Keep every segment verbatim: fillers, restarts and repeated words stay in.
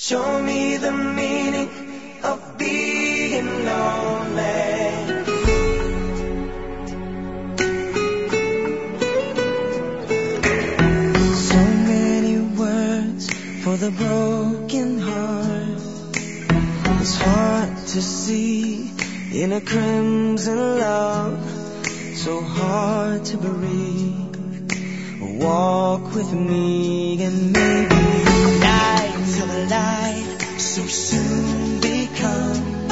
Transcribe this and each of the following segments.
Show me the meaning of being lonely. So many words for the broken heart. It's hard to see in a crimson love. So hard to breathe. Walk with me and maybe night till the light so soon become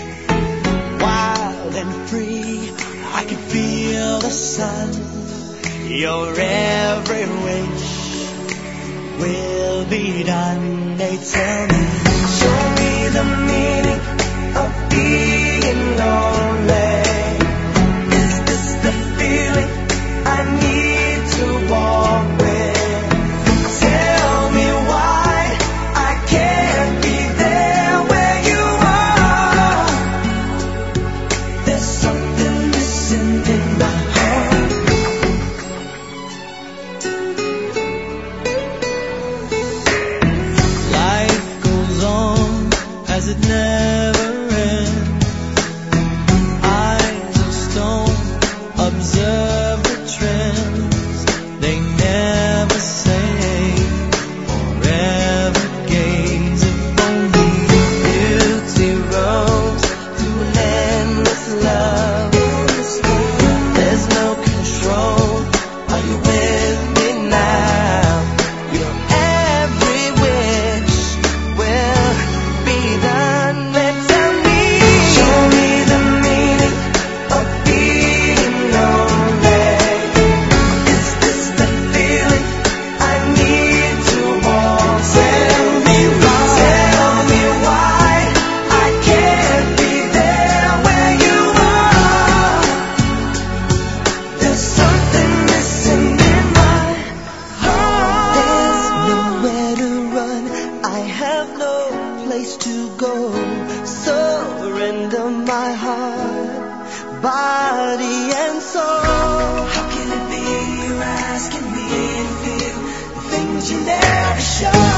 wild and free. I can feel the sun. Your every wish will be done. They tell me, show me the meaning of being lonely. Is this the feeling I need to walk with? Tell me why I can't be there where you are. There's something missing in my heart. Life goes on as it never ends. Eyes of stone observe the trends. They never say forever gaze. If only beauty rose through an endless love. There's no control. Are you with me now? Your every wish will be done. They tell me, show me the meaning of being lonely. Is this the feeling I need to walk? Tell me why, tell me why I can't be there where you are. There's something missing in my heart. There's nowhere to run. I have no place to go. Surrender my heart, body and soul. How can it be you're asking me to feel the things you never show?